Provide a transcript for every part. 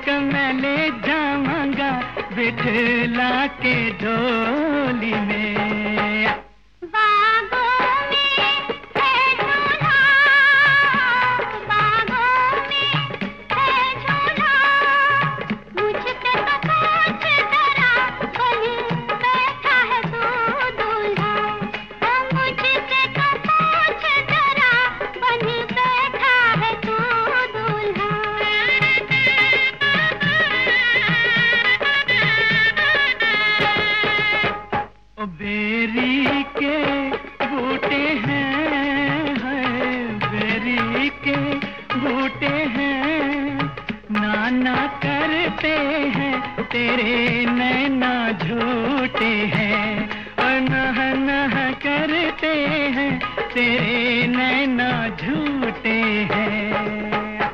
एक मैं ले जाऊंगा बिठला के झोली में। बेरी के बूटे हैं, बेरी के बूटे हैं, नाना करते हैं तेरे नैना झूठे हैं, और नह नह करते हैं तेरे नैना झूठे हैं।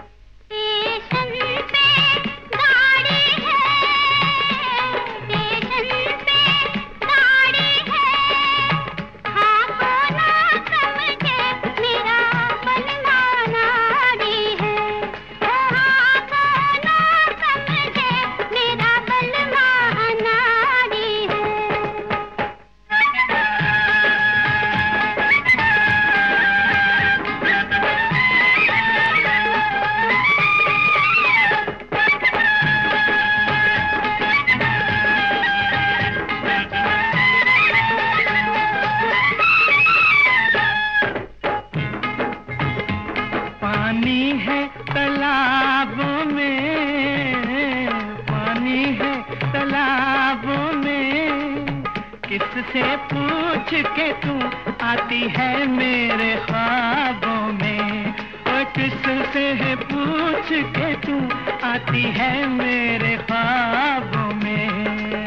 पानी है तालाबों में, पानी है तालाबों में, किससे पूछ के तू आती है मेरे ख्वाबों में, और किससे पूछ के तू आती है मेरे ख्वाबों में।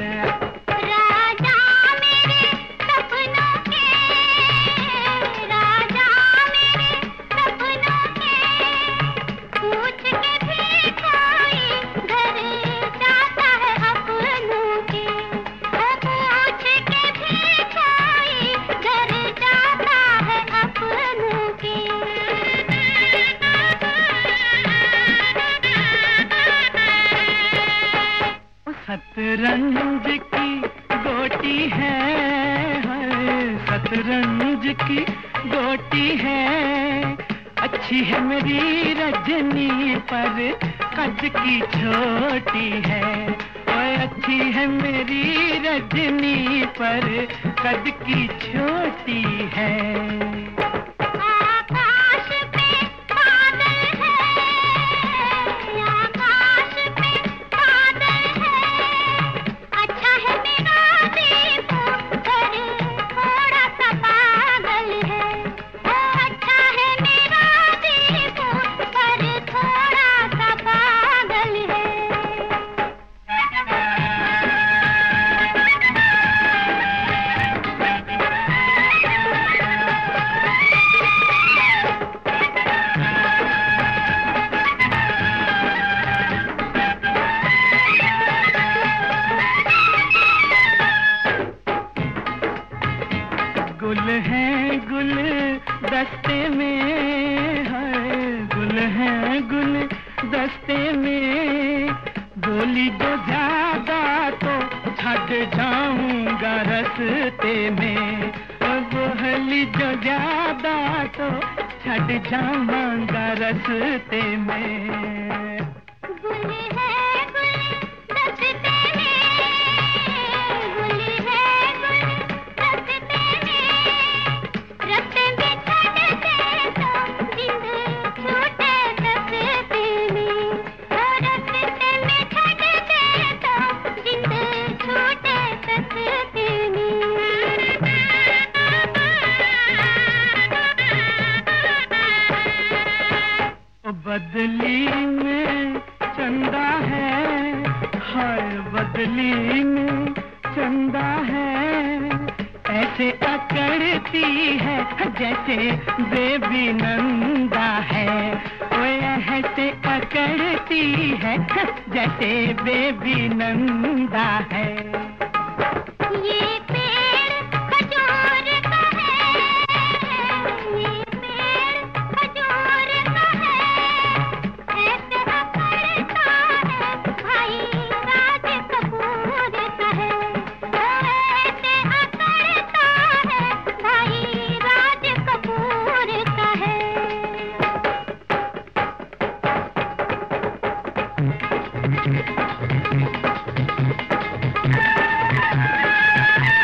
सतरंज की गोटी है, सतरंज की गोटी है, अच्छी है मेरी रजनी पर कद की छोटी है, ओए अच्छी है मेरी रजनी पर कद की छोटी है। गुल हैं गुल दस्ते में, गुल हैं गुल दस्ते में, बोली जो ज्यादा तो छड़ जाऊंगा रस्ते में, बोली जो ज्यादा तो छड़ जाऊंगा रस्ते में। गुल है बदली में चंदा है, हाय बदली में चंदा है, ऐसे अकड़ती है जैसे बेबी नंदा है, ओए ऐसे अकड़ती है जैसे बेबी नंदा है। है।